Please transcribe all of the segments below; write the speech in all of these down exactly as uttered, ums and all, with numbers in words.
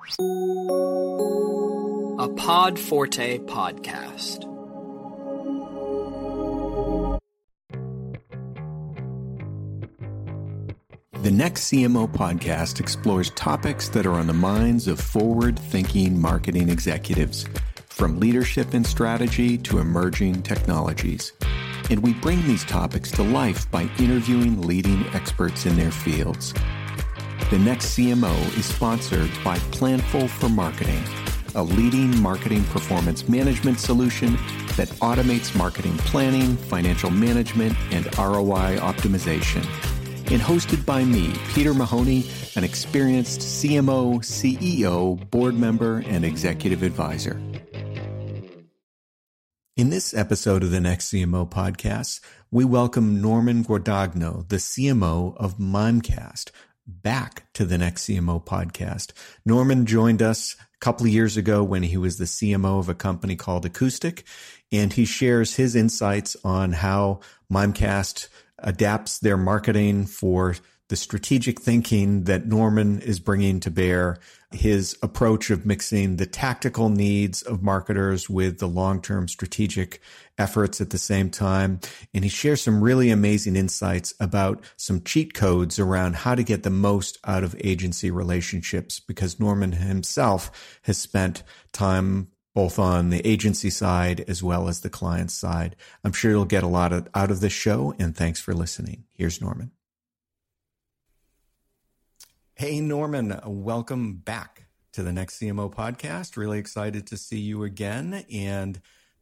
A Pod Forte podcast. The Next C M O podcast explores topics that are on the minds of forward-thinking marketing executives, from leadership and strategy to emerging technologies. And we bring these topics to life by interviewing leading experts in their fields. The Next C M O is sponsored by Planful for Marketing, a leading marketing performance management solution that automates marketing planning, financial management, and R O I optimization. And hosted by me, Peter Mahoney, an experienced C M O, C E O, board member, and executive advisor. In this episode of the Next C M O podcast, we welcome Norman Guadagno, the C M O of Mimecast, back to the Next C M O podcast. Norman joined us a couple of years ago when he was the C M O of a company called Acoustic, and he shares his insights on how Mimecast adapts their marketing for the strategic thinking that Norman is bringing to bear, his approach of mixing the tactical needs of marketers with the long-term strategic efforts at the same time. And he shares some really amazing insights about some cheat codes around how to get the most out of agency relationships, because Norman himself has spent time both on the agency side as well as the client side. I'm sure you'll get a lot of, out of this show, and thanks for listening. Here's Norman. Hey, Norman, welcome back to the Next C M O podcast. Really excited to see you again. And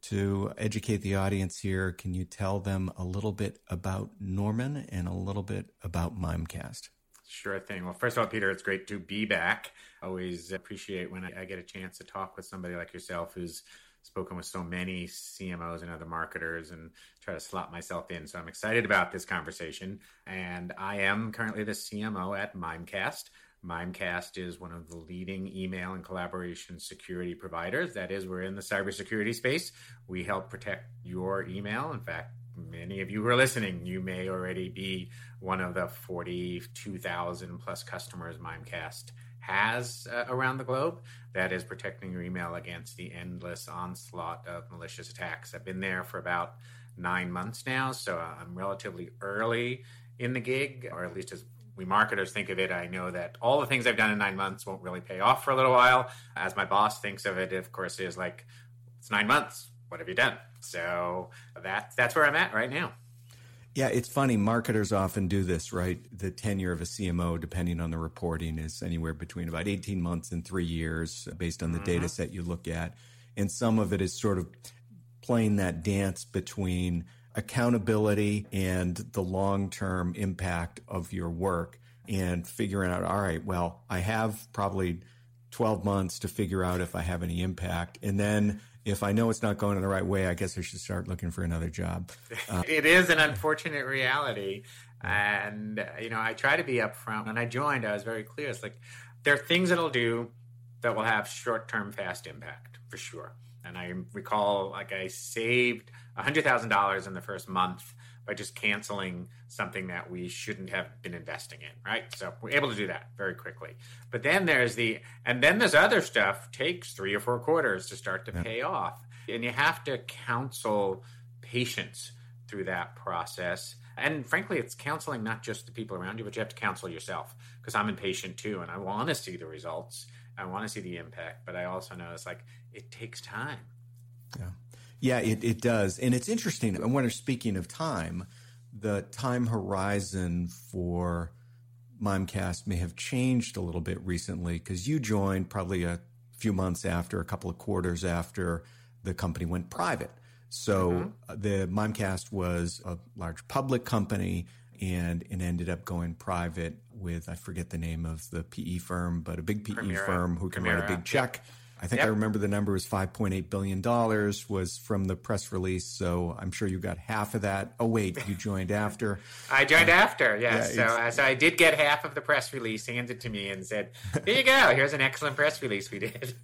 to educate the audience here, can you tell them a little bit about Norman and a little bit about Mimecast? Sure thing. Well, first of all, Peter, it's great to be back. Always appreciate when I get a chance to talk with somebody like yourself who's spoken with so many C M Os and other marketers and try to slot myself in. So I'm excited about this conversation. And I am currently the C M O at Mimecast. Mimecast is one of the leading email and collaboration security providers. That is, we're in the cybersecurity space. We help protect your email. In fact, many of you who are listening, you may already be one of the forty-two thousand plus customers Mimecast has uh, around the globe that is protecting your email against the endless onslaught of malicious attacks. I've been there for about nine months now, so I'm relatively early in the gig, or at least as we marketers think of it. I know that all the things I've done in nine months won't really pay off for a little while. As my boss thinks of it, of course, is like, it's nine months. What have you done? So that, that's where I'm at right now. Yeah, it's funny. Marketers often do this, right? The tenure of a C M O, depending on the reporting, is anywhere between about eighteen months and three years based on the mm-hmm. data set you look at. And some of it is sort of playing that dance between accountability and the long-term impact of your work and figuring out, all right, well, I have probably twelve months to figure out if I have any impact. And then if I know it's not going in the right way, I guess I should start looking for another job. Uh, it is an unfortunate reality. And, you know, I try to be upfront. When I joined, I was very clear. It's like, there are things that I'll do that will have short-term fast impact, for sure. And I recall, like, I saved one hundred thousand dollars in the first month by just canceling something that we shouldn't have been investing in, right? So we're able to do that very quickly. But then there's the, and then this other stuff takes three or four quarters to start to yeah. pay off. And you have to counsel patience through that process. And frankly, it's counseling not just the people around you, but you have to counsel yourself, because I'm impatient too. And I want to see the results. I want to see the impact, but I also know it's like, it takes time. Yeah. Yeah, it, it does. And it's interesting. And when we're speaking of time, the time horizon for Mimecast may have changed a little bit recently, because you joined probably a few months after, a couple of quarters after the company went private. So mm-hmm. the Mimecast was a large public company, and it ended up going private with, I forget the name of the P E firm, but a big P E Primera. firm who can Primera. write a big check. Yep. I think yep. I remember the number was five point eight billion dollars was from the press release. So I'm sure you got half of that. Oh, wait, you joined after. I joined uh, after, yes. Yeah, so, uh, so I did get half of the press release handed to me and said, here you go. Here's an excellent press release we did.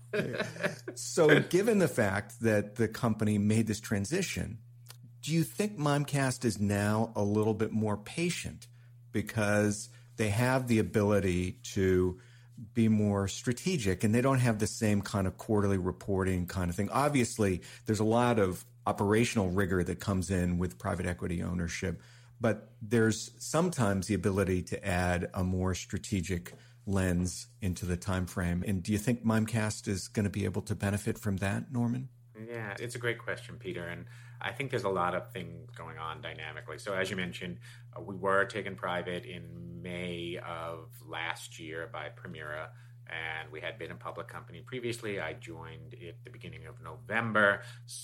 So given the fact that the company made this transition, do you think Mimecast is now a little bit more patient because they have the ability to be more strategic, and they don't have the same kind of quarterly reporting kind of thing. Obviously, there's a lot of operational rigor that comes in with private equity ownership, but there's sometimes the ability to add a more strategic lens into the time frame. And do you think Mimecast is going to be able to benefit from that, Norman? Yeah, it's a great question, Peter. And I think there's a lot of things going on dynamically. So as you mentioned, uh, we were taken private in May of last year by Permira, and we had been a public company previously. I joined at the beginning of November.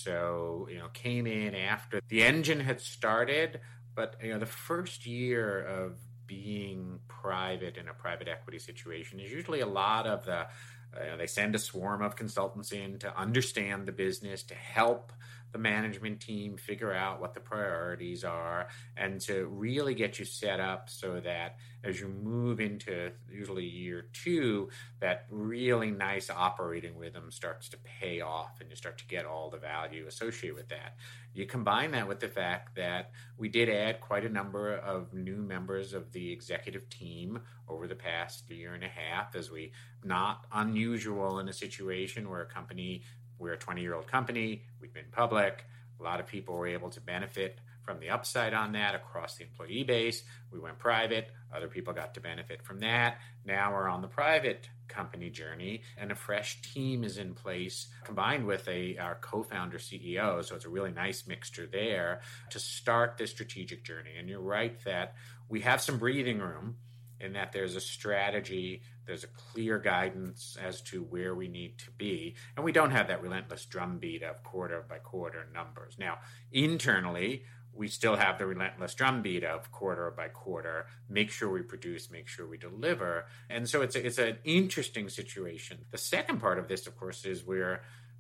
So, you know, came in after the engine had started, but, you know, the first year of being private in a private equity situation is usually a lot of the Uh, they send a swarm of consultants in to understand the business, to help the management team figure out what the priorities are, and to really get you set up so that as you move into usually year two, that really nice operating rhythm starts to pay off and you start to get all the value associated with that. You combine that with the fact that we did add quite a number of new members of the executive team over the past year and a half, as we, not unusual in a situation where a company, we're a twenty-year-old company, we've been public, a lot of people were able to benefit from the upside on that across the employee base. We went private, other people got to benefit from that. Now we're on the private company journey, and a fresh team is in place combined with a our co-founder C E O. So it's a really nice mixture there to start this strategic journey. And you're right that we have some breathing room in that there's a strategy, there's a clear guidance as to where we need to be. And we don't have that relentless drumbeat of quarter by quarter numbers. Now, internally, we still have the relentless drumbeat of quarter by quarter, make sure we produce, make sure we deliver. And so it's a, it's an interesting situation. The second part of this, of course, is we're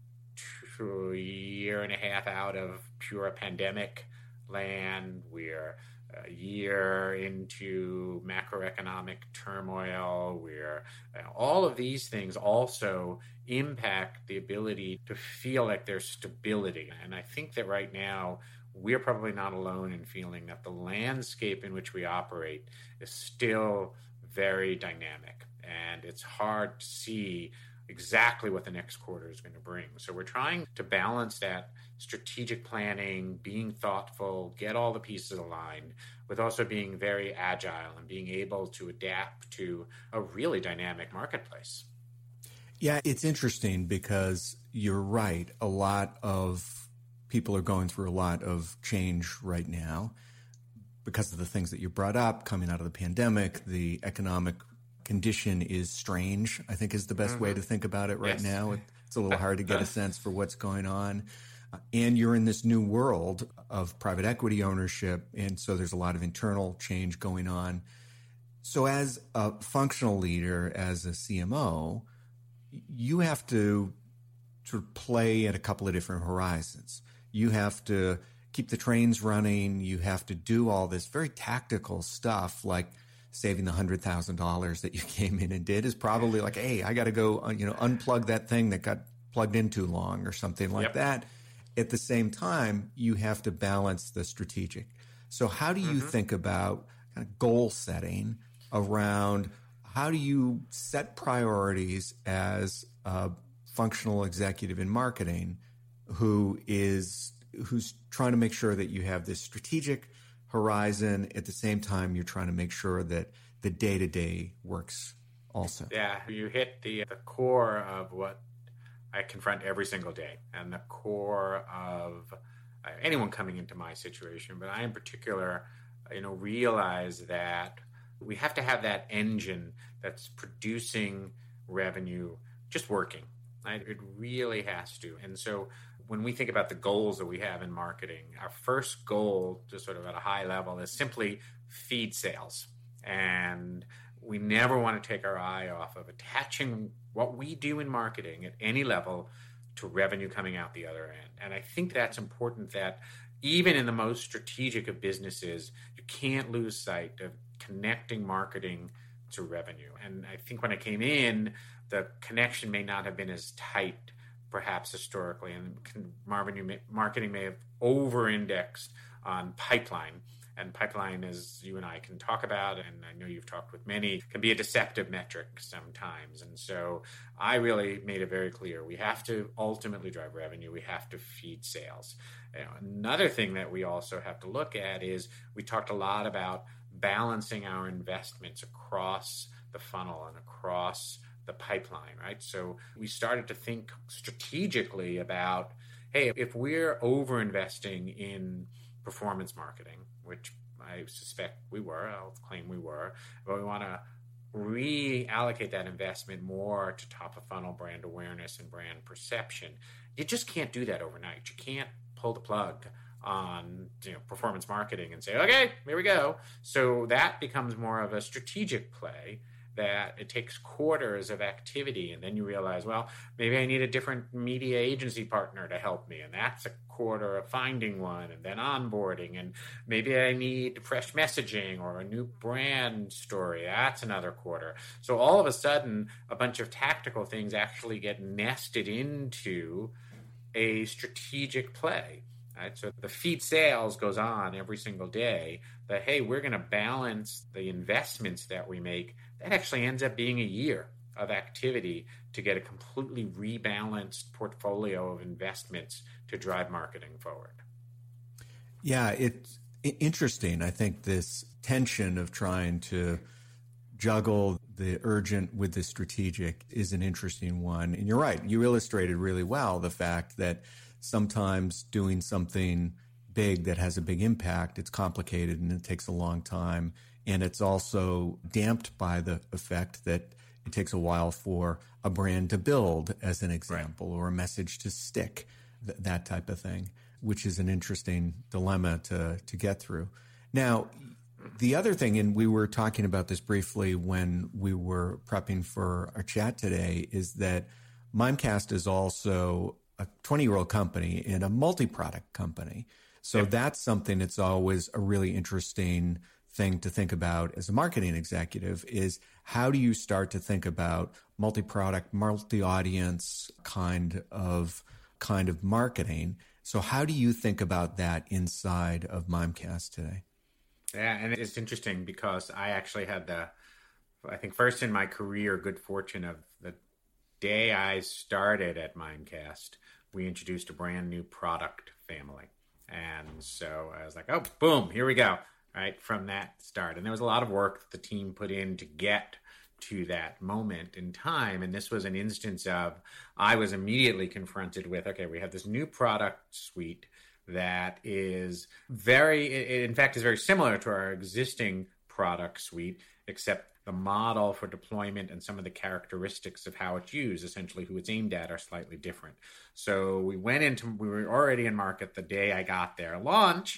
a year and a half out of pure pandemic land. We're a year into macroeconomic turmoil. We're uh, all of these things also impact the ability to feel like there's stability. And I think that right now, we're probably not alone in feeling that the landscape in which we operate is still very dynamic, and it's hard to see exactly what the next quarter is going to bring. So we're trying to balance that strategic planning, being thoughtful, get all the pieces aligned, with also being very agile and being able to adapt to a really dynamic marketplace. Yeah, it's interesting because you're right. A lot of people are going through a lot of change right now because of the things that you brought up coming out of the pandemic. The economic condition is strange, I think is the best mm-hmm. way to think about it right yes. now. It's a little hard to get a sense for what's going on. Uh, and you're in this new world of private equity ownership, and so there's a lot of internal change going on. So as a functional leader, as a C M O, you have to sort of play at a couple of different horizons. You have to keep the trains running. You have to do all this very tactical stuff, like saving the one hundred thousand dollars that you came in and did is probably like, hey, I got to go, you know, unplug that thing that got plugged in too long or something like yep. that. At the same time, you have to balance the strategic. So how do you mm-hmm. think about kind of goal setting around how do you set priorities as a functional executive in marketing who is who's trying to make sure that you have this strategic horizon, at the same time you're trying to make sure that the day-to-day works also? Yeah, you hit the the core of what I confront every single day, and the core of uh, anyone coming into my situation, but I in particular, you know, realize that we have to have that engine that's producing revenue just working. Right? It really has to. And so when we think about the goals that we have in marketing, our first goal, just sort of at a high level, is simply feed sales. And we never want to take our eye off of attaching what we do in marketing at any level to revenue coming out the other end. And I think that's important, that even in the most strategic of businesses, you can't lose sight of connecting marketing to revenue. And I think when I came in, the connection may not have been as tight, perhaps historically, and marketing may have over-indexed on pipeline And pipeline, as you and I can talk about, and I know you've talked with many, can be a deceptive metric sometimes. And so I really made it very clear. We have to ultimately drive revenue. We have to feed sales. You know, another thing that we also have to look at is we talked a lot about balancing our investments across the funnel and across the pipeline, right? So we started to think strategically about, hey, if we're over-investing in performance marketing, which I suspect we were, I'll claim we were, but we want to reallocate that investment more to top of funnel brand awareness and brand perception. You just can't do that overnight. You can't pull the plug on, you know, performance marketing and say, okay, here we go. So that becomes more of a strategic play, that it takes quarters of activity, and then you realize, well, maybe I need a different media agency partner to help me, and that's a quarter of finding one, and then onboarding, and maybe I need fresh messaging or a new brand story. That's another quarter. So all of a sudden, a bunch of tactical things actually get nested into a strategic play. Right? So the feed sales goes on every single day, that, hey, we're going to balance the investments that we make. That actually ends up being a year of activity to get a completely rebalanced portfolio of investments to drive marketing forward. Yeah, it's interesting. I think this tension of trying to juggle the urgent with the strategic is an interesting one. And you're right. You illustrated really well the fact that sometimes doing something big that has a big impact, it's complicated and it takes a long time. And it's also damped by the effect that it takes a while for a brand to build, as an example, right, or a message to stick, th- that type of thing, which is an interesting dilemma to, to get through. Now, the other thing, and we were talking about this briefly when we were prepping for our chat today, is that Mimecast is also a twenty-year-old company and a multi-product company. So yep. That's something that's always a really interesting thing to think about as a marketing executive, is how do you start to think about multi-product, multi-audience kind of kind of marketing? So how do you think about that inside of Mimecast today? Yeah, and it's interesting because I actually had the, I think first in my career, good fortune of the day I started at Mimecast, we introduced a brand new product family. And so I was like, oh, boom, here we go, right, from that start. And there was a lot of work that the team put in to get to that moment in time. And this was an instance of, I was immediately confronted with, okay, we have this new product suite that is very, it in fact is very similar to our existing product suite, except the model for deployment and some of the characteristics of how it's used, essentially who it's aimed at, are slightly different. So we went into, we were already in market the day I got there, launch,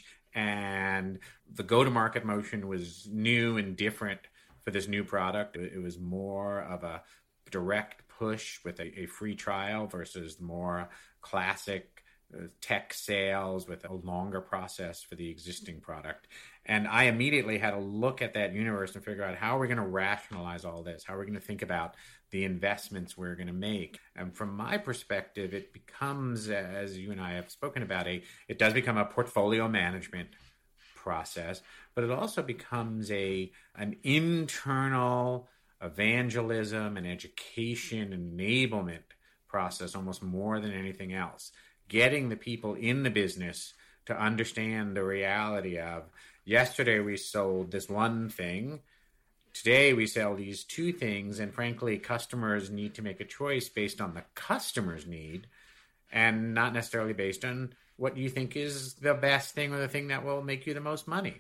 and the go-to-market motion was new and different for this new product. It was more of a direct push with a, a free trial versus more classic tech sales with a longer process for the existing product. And I immediately had to look at that universe and figure out, how are we going to rationalize all this? How are we going to think about the investments we're going to make? And from my perspective, it becomes, as you and I have spoken about, a it does become a portfolio management process, but it also becomes a an internal evangelism and education enablement process almost more than anything else. Getting the people in the business to understand the reality of, yesterday we sold this one thing, today we sell these two things, and frankly, customers need to make a choice based on the customer's need and not necessarily based on what you think is the best thing or the thing that will make you the most money.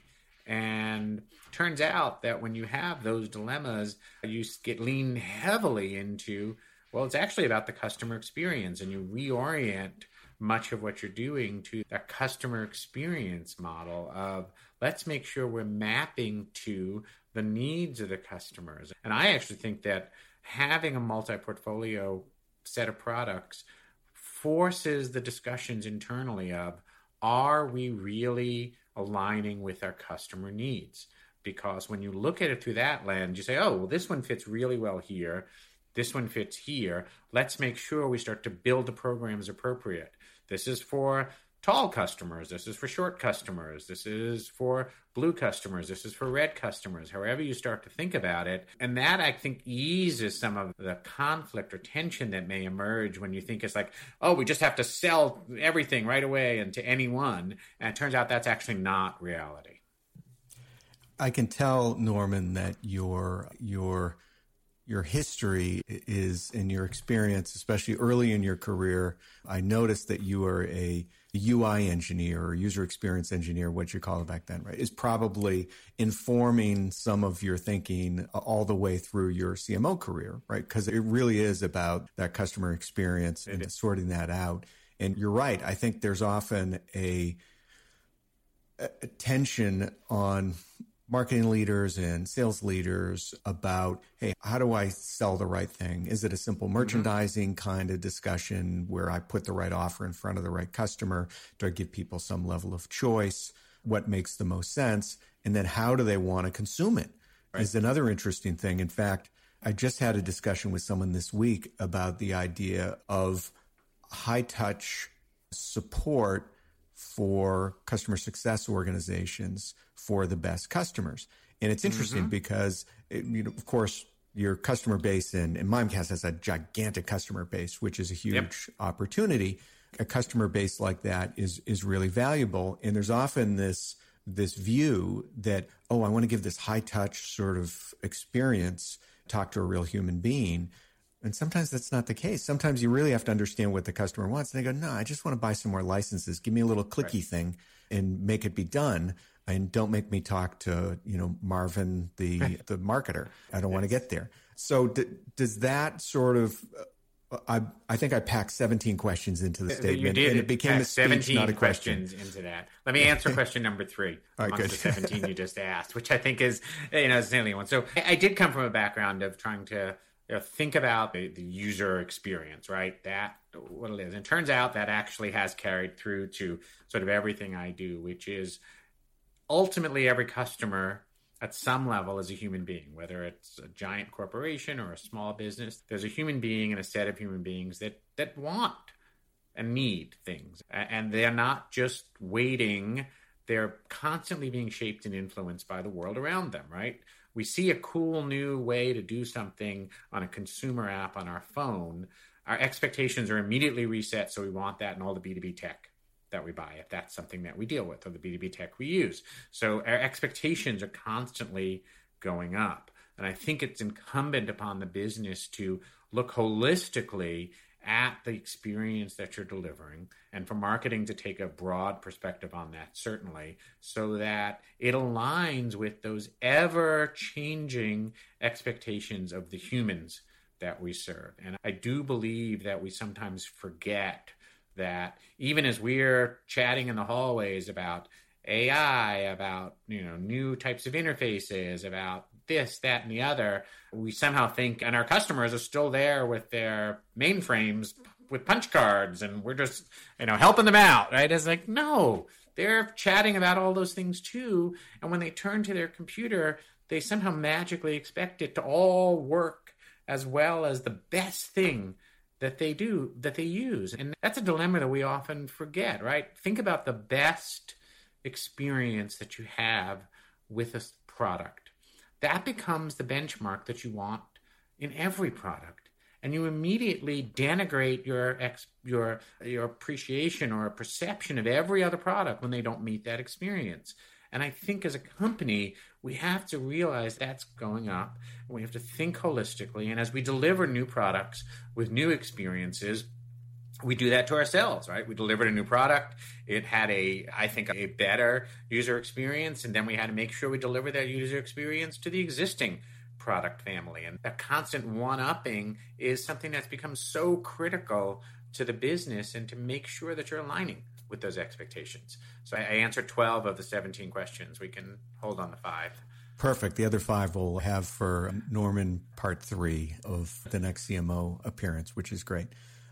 And turns out that when you have those dilemmas, you get lean heavily into, well, it's actually about the customer experience, and you reorient much of what you're doing to the customer experience model of, let's make sure we're mapping to the needs of the customers. And I actually think that having a multi-portfolio set of products forces the discussions internally of, are we really aligning with our customer needs? Because when you look at it through that lens, you say, oh, well, this one fits really well here. This one fits here. Let's make sure we start to build the programs appropriate. This is for tall customers. This is for short customers. This is for blue customers. This is for red customers, however you start to think about it. And that, I think, eases some of the conflict or tension that may emerge when you think it's like, oh, we just have to sell everything right away and to anyone. And it turns out that's actually not reality. I can tell, Norman, that your your your history is, in your experience, especially early in your career, I noticed that you are a U I engineer or user experience engineer, what you call it back then, right, is probably informing some of your thinking all the way through your C M O career, right? Because it really is about that customer experience and sorting that out. And you're right. I think there's often a, a tension on marketing leaders and sales leaders about, hey, how do I sell the right thing? Is it a simple merchandising mm-hmm. kind of discussion where I put the right offer in front of the right customer? Do I give people some level of choice? What makes the most sense? And then how do they want to consume it? Right. Is another interesting thing. In fact, I just had a discussion with someone this week about the idea of high touch support for customer success organizations for the best customers. And it's interesting mm-hmm. because, it, you know, of course, your customer base in, in Mimecast has a gigantic customer base, which is a huge yep. opportunity. A customer base like that is is really valuable. And there's often this this view that, oh, I want to give this high touch sort of experience, talk to a real human being. And sometimes that's not the case. Sometimes you really have to understand what the customer wants. And they go, no, I just want to buy some more licenses. Give me a little clicky right. thing and make it be done. And don't make me talk to, you know, Marvin, the the marketer. I don't yes. want to get there. So d- does that sort of, uh, I I think I packed seventeen questions into the statement. You did. And it became a speech, seventeen not a questions question. into that. Let me answer question number three All right, amongst good. the seventeen you just asked, which I think is, you know, a salient one. So I did come from a background of trying to, you know, think about the, the user experience, right? That, what it is. And it turns out that actually has carried through to sort of everything I do, which is ultimately every customer at some level is a human being, whether it's a giant corporation or a small business. There's a human being and a set of human beings that, that want and need things. And they're not just waiting. They're constantly being shaped and influenced by the world around them, right? We see a cool new way to do something on a consumer app on our phone. Our expectations are immediately reset, so we want that in all the B two B tech that we buy, if that's something that we deal with, or the B two B tech we use. So our expectations are constantly going up. And I think it's incumbent upon the business to look holistically at the experience that you're delivering, and for marketing to take a broad perspective on that, certainly, so that it aligns with those ever-changing expectations of the humans that we serve. And I do believe that we sometimes forget that even as we're chatting in the hallways about A I, about, you know, new types of interfaces, about this, that, and the other, we somehow think, and our customers are still there with their mainframes with punch cards, and we're just, you know, helping them out, right? It's like, no, they're chatting about all those things too. And when they turn to their computer, they somehow magically expect it to all work as well as the best thing that they do, that they use. And that's a dilemma that we often forget, right? Think about the best experience that you have with a product. That becomes the benchmark that you want in every product. And you immediately denigrate your ex, your your appreciation or perception of every other product when they don't meet that experience. And I think as a company, we have to realize that's going up. We have to think holistically. And as we deliver new products with new experiences, we do that to ourselves, right? We delivered a new product. It had a, I think, a better user experience. And then we had to make sure we deliver that user experience to the existing product family. And that constant one-upping is something that's become so critical to the business, and to make sure that you're aligning with those expectations. So I answered twelve of the seventeen questions. We can hold on the five. Perfect. The other five we'll have for Norman part three of the next C M O appearance, which is great.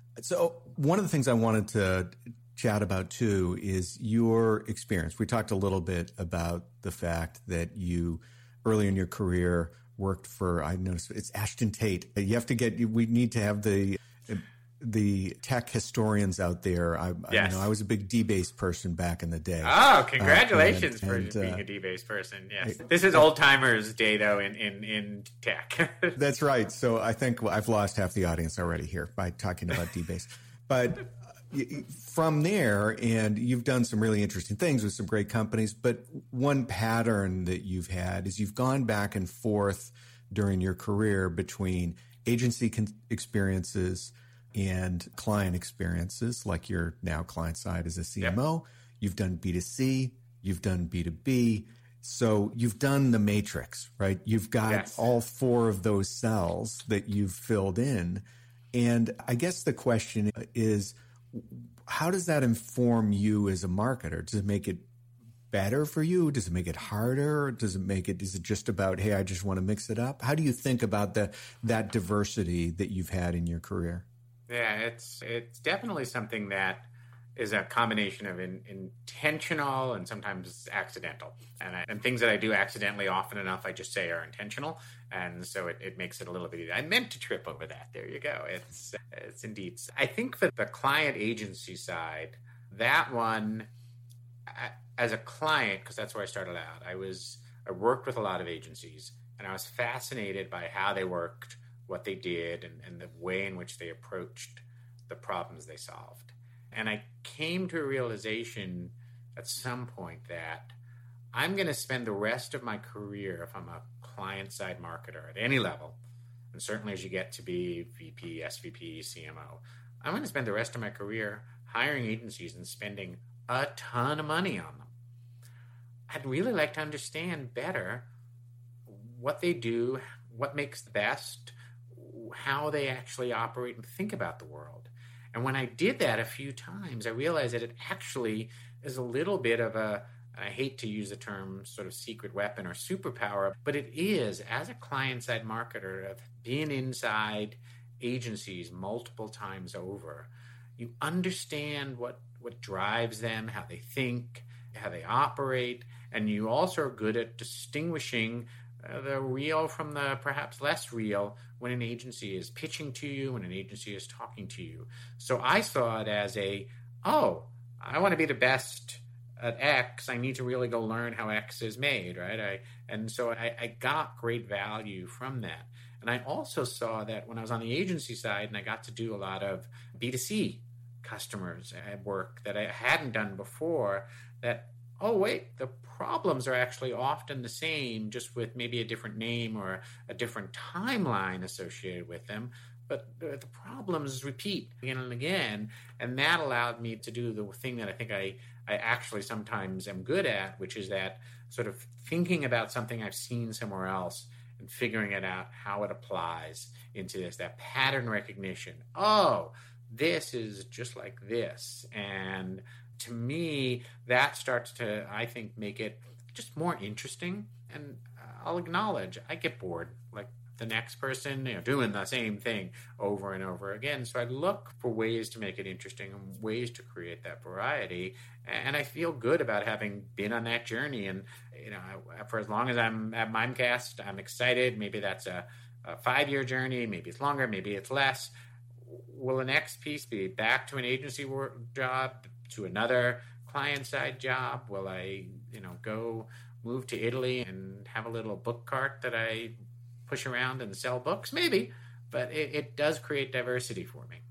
So one of the things I wanted to chat about too is your experience. We talked a little bit about the fact that you early in your career worked for, I noticed it's Ashton Tate. You have to get, we need to have the the tech historians out there, I, yes. I, you know, I was a big D-Base person back in the day. Oh, congratulations uh, and, for and, being uh, a D-Base person. Yes, this is old timers' day though in in, in tech. That's right. So I think I've lost half the audience already here by talking about D-Base, but from there, and you've done some really interesting things with some great companies. But one pattern that you've had is you've gone back and forth during your career between agency con- experiences and client experiences, like you're now client side as a C M O. Yep. You've done B two C, you've done B two B. So you've done the matrix, right? You've got yes. all four of those cells that you've filled in. And I guess the question is, how does that inform you as a marketer? Does it make it better for you? Does it make it harder? Does it make it, is it just about, hey, I just want to mix it up? How do you think about the, that diversity that you've had in your career? Yeah, it's, it's definitely something that is a combination of in, intentional and sometimes accidental. And, I, and things that I do accidentally often enough, I just say are intentional. And so it, it makes it a little bit easier. I meant to trip over that. There you go. It's, it's indeed. I think for the client agency side, that one, I, as a client, because that's where I started out, I was I worked with a lot of agencies, and I was fascinated by how they worked, what they did, and, and the way in which they approached the problems they solved. And I came to a realization at some point that I'm going to spend the rest of my career, if I'm a client-side marketer at any level, and certainly as you get to be V P, S V P, C M O, I'm going to spend the rest of my career hiring agencies and spending a ton of money on them. I'd really like to understand better what they do, what makes the best, how they actually operate and think about the world. And when I did that a few times, I realized that it actually is a little bit of a, I hate to use the term sort of secret weapon or superpower, but it is, as a client-side marketer, of being inside agencies multiple times over, you understand what, what drives them, how they think, how they operate, and you also are good at distinguishing uh, the real from the perhaps less real when an agency is pitching to you, when an agency is talking to you. So I saw it as a, oh, I want to be the best at X. I need to really go learn how X is made, right? I and so I, I got great value from that. And I also saw that when I was on the agency side and I got to do a lot of B two C customers at work that I hadn't done before, that, oh, wait, the problems are actually often the same, just with maybe a different name or a different timeline associated with them. But the problems repeat again and again. And that allowed me to do the thing that I think I, I actually sometimes am good at, which is that sort of thinking about something I've seen somewhere else and figuring it out, how it applies into this, that pattern recognition. Oh, this is just like this. And to me, that starts to, I think, make it just more interesting. And I'll acknowledge I get bored, like the next person, you know, doing the same thing over and over again. So I look for ways to make it interesting and ways to create that variety. And I feel good about having been on that journey. And, you know, for as long as I'm at Mimecast, I'm excited. Maybe that's a, a five-year journey. Maybe it's longer. Maybe it's less. Will the next piece be back to an agency work job, to another client-side job? Will I, you know, go move to Italy and have a little book cart that I push around and sell books? Maybe, but it, it does create diversity for me.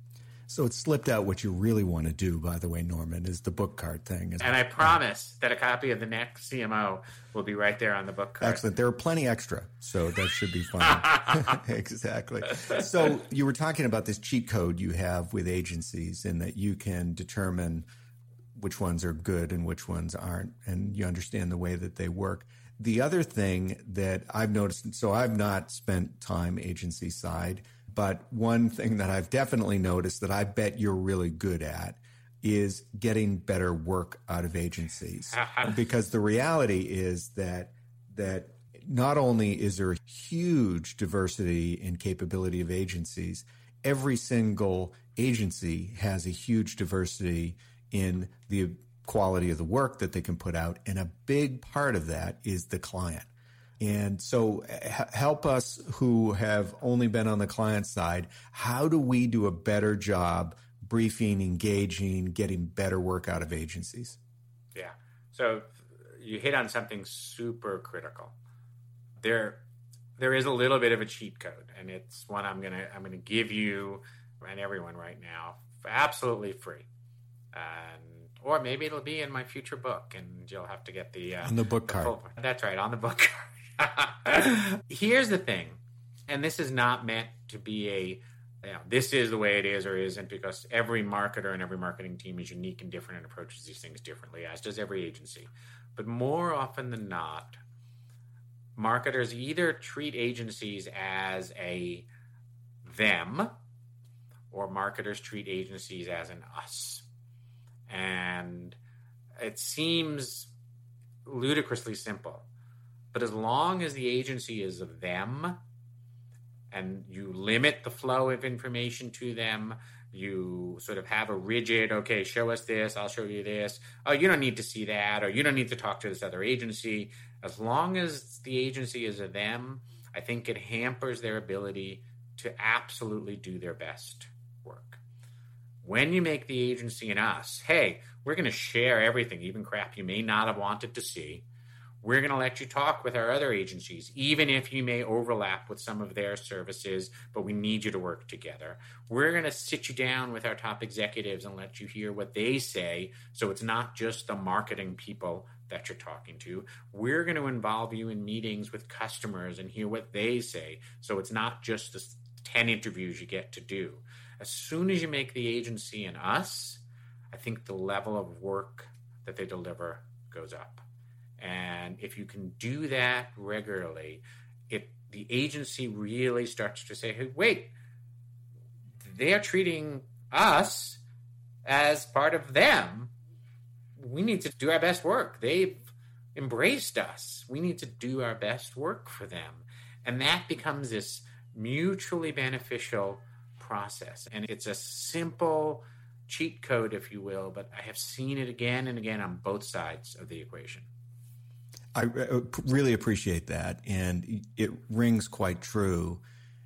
So it slipped out what you really want to do, by the way, Norman, is the book card thing. And I promise that a copy of the next C M O will be right there on the book card. Excellent. There are plenty extra, so that should be fun. Exactly. So you were talking about this cheat code you have with agencies and that you can determine which ones are good and which ones aren't, and you understand the way that they work. The other thing that I've noticed, so I've not spent time agency side, but one thing that I've definitely noticed that I bet you're really good at is getting better work out of agencies. Because the reality is that that not only is there a huge diversity and capability of agencies, every single agency has a huge diversity in the quality of the work that they can put out. And a big part of that is the client. And so h- help us who have only been on the client side. How do we do a better job briefing, engaging, getting better work out of agencies? Yeah. So you hit on something super critical. There, there is a little bit of a cheat code, and it's one I'm gonna I'm gonna give you and everyone right now for absolutely free. And or maybe it'll be in my future book, and you'll have to get the uh, on the book the card. Full, that's right, on the book card. Here's the thing, and this is not meant to be a, you know, this is the way it is or isn't, because every marketer and every marketing team is unique and different and approaches these things differently, as does every agency. But more often than not, marketers either treat agencies as a them, or marketers treat agencies as an us. And it seems ludicrously simple, but as long as the agency is of them and you limit the flow of information to them, you sort of have a rigid, okay, show us this, I'll show you this. Oh, you don't need to see that, or you don't need to talk to this other agency. As long as the agency is of them, I think it hampers their ability to absolutely do their best work. When you make the agency an us, hey, we're going to share everything, even crap you may not have wanted to see. We're going to let you talk with our other agencies, even if you may overlap with some of their services, but we need you to work together. We're going to sit you down with our top executives and let you hear what they say, so it's not just the marketing people that you're talking to. We're going to involve you in meetings with customers and hear what they say, so it's not just the ten interviews you get to do. As soon as you make the agency an us, I think the level of work that they deliver goes up. And if you can do that regularly, it the agency really starts to say, hey, wait, they are treating us as part of them. We need to do our best work. They've embraced us. We need to do our best work for them. And that becomes this mutually beneficial process. And it's a simple cheat code, if you will, but I have seen it again and again on both sides of the equation. I really appreciate that, and it rings quite true.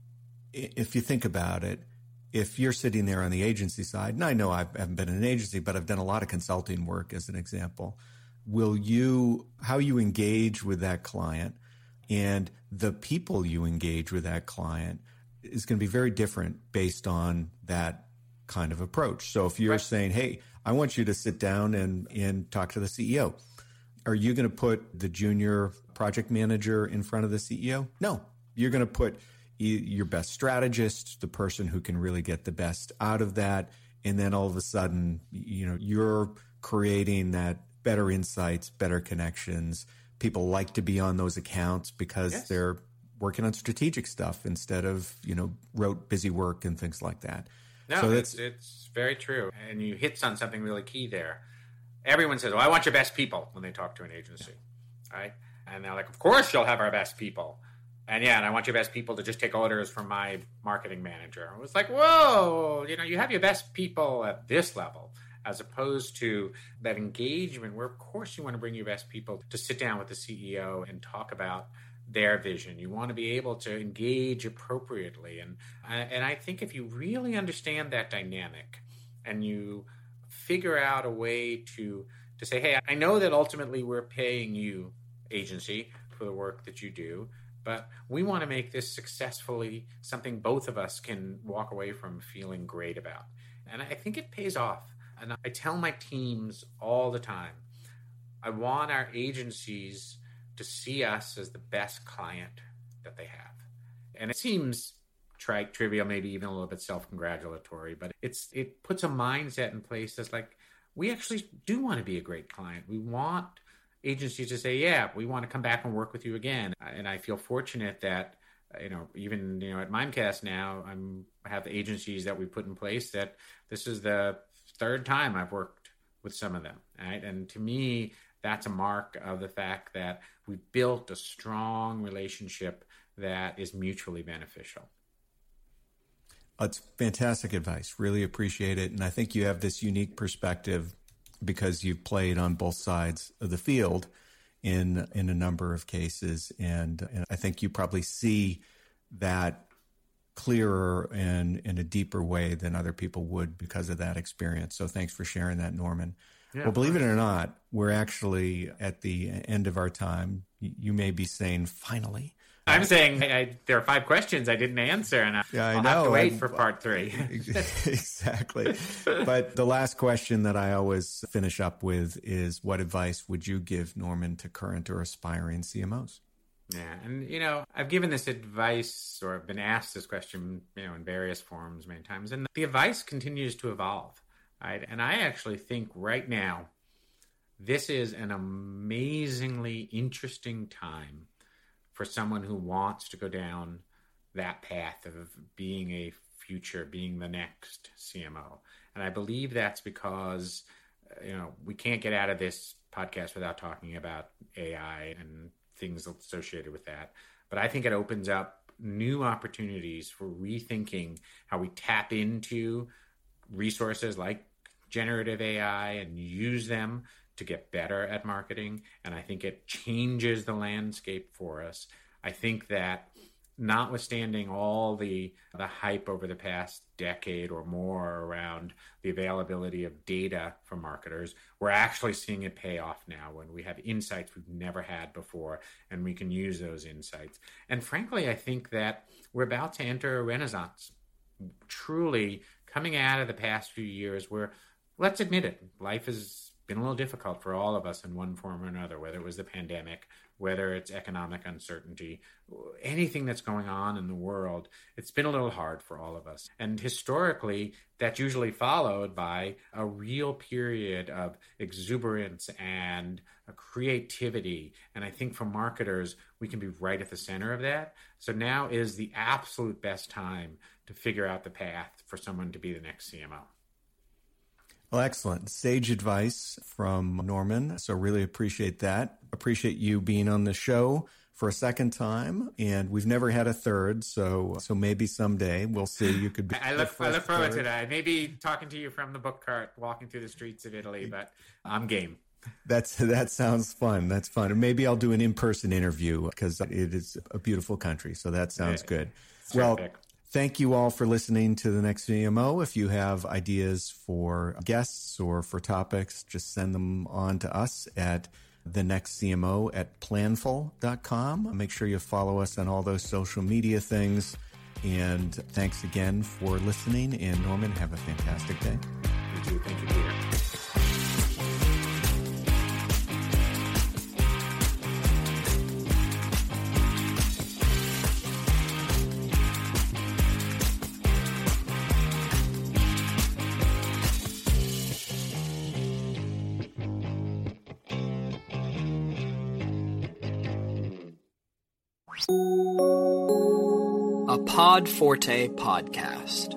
If you think about it, if you're sitting there on the agency side, and I know I haven't been in an agency, but I've done a lot of consulting work as an example, will you, how you engage with that client and the people you engage with that client is going to be very different based on that kind of approach. So if you're right. saying, hey, I want you to sit down and, and talk to the C E O, are you going to put the junior project manager in front of the C E O? No, you're going to put your best strategist, the person who can really get the best out of that. And then all of a sudden, you know, you're creating that better insights, better connections. People like to be on those accounts because yes. they're working on strategic stuff instead of, you know, rote busy work and things like that. No, so that's, it's, it's very true. And you hit on something really key there. Everyone says, well, I want your best people when they talk to an agency, right? And they're like, of course you'll have our best people. And yeah, and I want your best people to just take orders from my marketing manager. It was like, whoa, you know, you have your best people at this level, as opposed to that engagement where, of course, you want to bring your best people to sit down with the C E O and talk about their vision. You want to be able to engage appropriately. And, and I think if you really understand that dynamic and you figure out a way to, to say, hey, I know that ultimately we're paying you, agency, for the work that you do, but we want to make this successfully something both of us can walk away from feeling great about. And I think it pays off. And I tell my teams all the time, I want our agencies to see us as the best client that they have. And it seems trite, trivial, maybe even a little bit self-congratulatory, but it's it puts a mindset in place that's like, we actually do want to be a great client. We want agencies to say, yeah, we want to come back and work with you again. And I feel fortunate that, you know, even, you know, at Mimecast now, I'm I have agencies that we put in place that this is the third time I've worked with some of them, right? And to me, that's a mark of the fact that we've built a strong relationship that is mutually beneficial. It's fantastic advice. Really appreciate it. And I think you have this unique perspective because you've played on both sides of the field in in a number of cases. And, and I think you probably see that clearer and in a deeper way than other people would because of that experience. So thanks for sharing that, Norman. Yeah, well, believe it or not, we're actually at the end of our time. You may be saying, finally. I'm saying I, I, there are five questions I didn't answer, and I, yeah, I I'll know. have to wait I'm, for part three. Exactly. But the last question that I always finish up with is, what advice would you give, Norman, to current or aspiring C M Os? Yeah, and, you know, I've given this advice, or I've been asked this question, you know, in various forms many times, and the advice continues to evolve, right? And I actually think right now, this is an amazingly interesting time for someone who wants to go down that path of being a future, being the next C M O. And I believe that's because, you know, we can't get out of this podcast without talking about A I and things associated with that. But I think it opens up new opportunities for rethinking how we tap into resources like generative A I and use them to get better at marketing. And I think it changes the landscape for us. I think that notwithstanding all the the hype over the past decade or more around the availability of data for marketers, we're actually seeing it pay off now when we have insights we've never had before, and we can use those insights. And frankly, I think that we're about to enter a renaissance, truly coming out of the past few years where, let's admit it, life has been a little difficult for all of us in one form or another, whether it was the pandemic, whether it's economic uncertainty, anything that's going on in the world. It's been a little hard for all of us. And historically, that's usually followed by a real period of exuberance and creativity. And I think for marketers, we can be right at the center of that. So now is the absolute best time to figure out the path for someone to be the next C M O. Well, excellent. Sage advice from Norman. So really appreciate that. Appreciate you being on the show for a second time. And we've never had a third. So so maybe someday we'll see. You could be I look, I look forward to that. Maybe talking to you from the book cart, walking through the streets of Italy, but I'm game. That's That sounds fun. That's fun. And maybe I'll do an in-person interview because it is a beautiful country. So that sounds yeah, good. Well, terrific. Thank you all for listening to The Next C M O. If you have ideas for guests or for topics, just send them on to us at the next C M O at planful dot com. Make sure you follow us on all those social media things. And thanks again for listening. And Norman, have a fantastic day. You too. Thank you, Peter. A Pod Forte podcast.